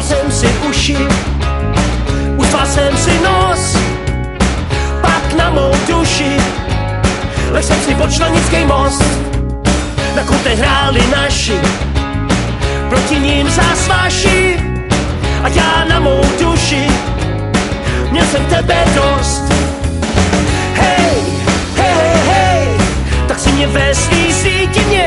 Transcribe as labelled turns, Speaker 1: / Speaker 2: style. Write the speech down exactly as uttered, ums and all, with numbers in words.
Speaker 1: Utrhal jsem si uši, utrhal jsem si nos, pak na mou duši lež jsem si pod Članický most. Na koutech hráli naši, proti ním zás vaši, a já na mou duši měl jsem tebe dost. Hej, hej, hej, tak si mě ve svý síti mě